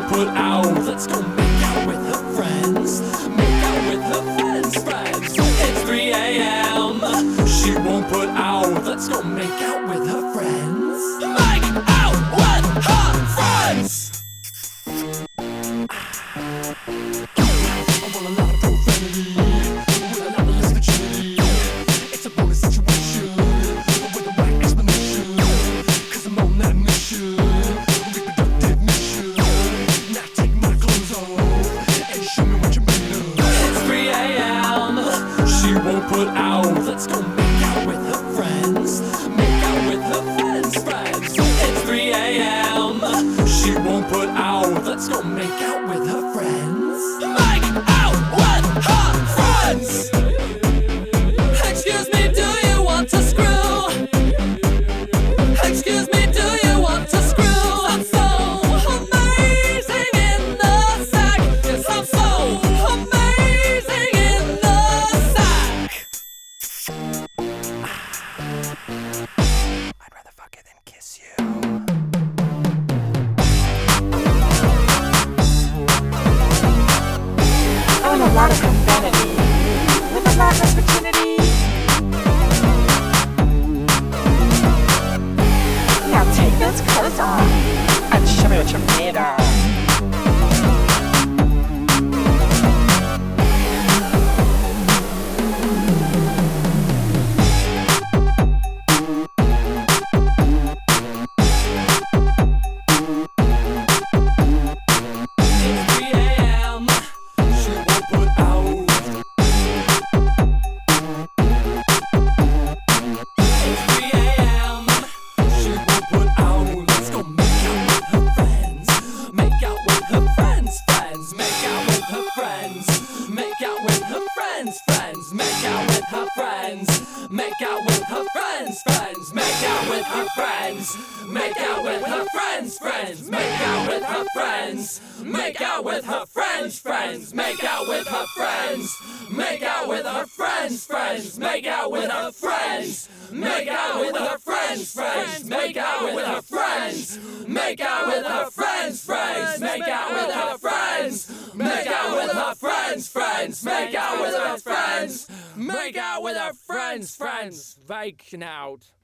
put out. Let's go make out with her friends. Make out with her friends. It's 3 a.m. She won't put out. Let's go make out with her friends. Make out with her friends. I want a lot of profanity with a lot of less virginity. It's a bonus situation with a right explanation. 'Cause I'm on that mission, reproductive mission. Now take my clothes off and show me what you're made of. It's 3 a.m. She won't put out. Let's go make out with her friends. Make out with her friends. It's 3 a.m. She won't put out. Let's go make out with her friends. Make out with her friends. Excuse me, do you want to screw? Excuse me, do you want to screw? I'm so amazing in the sack. Yes, I'm so amazing in the sack. I'd rather fuck it than kiss you. On a lot of profanity with a lot less virginity. Now take those clothes off and show me what you're made of. Make out with her friends. Make out with her friends. Make out with her friends. Make out with her friends. Make out with her friends. Make out with her friends. Make out with her friends. Make out with her friends. Make out with her friends. Make out with her friends. Make out with her friends. Make out with her friends. Make out with her friends. Make out with her friends. Make out with her friends. Make out with her friends. Make out with her friends. Making out.